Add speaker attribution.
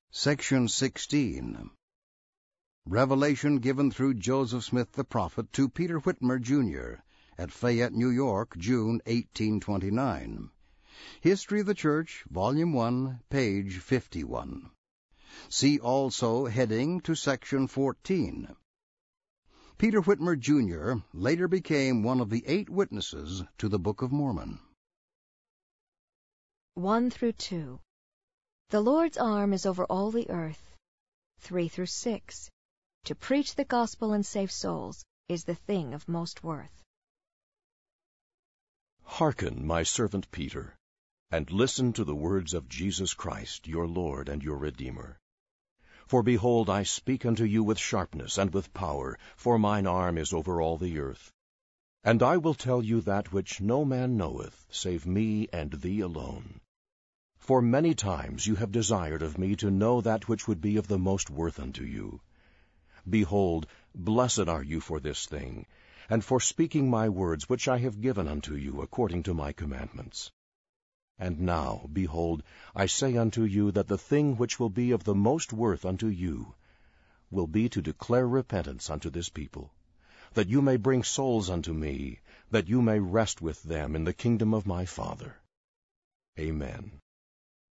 Speaker 1: Section 16. Revelation given through Joseph Smith the prophet to Peter Whitmer, Jr., at Fayette, New York, June 1829. History of the Church, Volume 1, page 51. See also heading to Section 14. Peter Whitmer, Jr. later became one of the 8 witnesses to the Book of Mormon.
Speaker 2: 1 through 2. The Lord's arm is over all the earth. 3 through 6. To preach the gospel and save souls is the thing of most worth.
Speaker 3: Hearken, my servant Peter, and listen to the words of Jesus Christ, your Lord and your Redeemer. For behold, I speak unto you with sharpness and with power, for mine arm is over all the earth. And I will tell you that which no man knoweth, save me and thee alone. For many times you have desired of me to know that which would be of the most worth unto you. Behold, blessed are you for this thing, and for speaking my words which I have given unto you according to my commandments. And now, behold, I say unto you that the thing which will be of the most worth unto you will be to declare repentance unto this people, that you may bring souls unto me, that you may rest with them in the kingdom of my Father. Amen.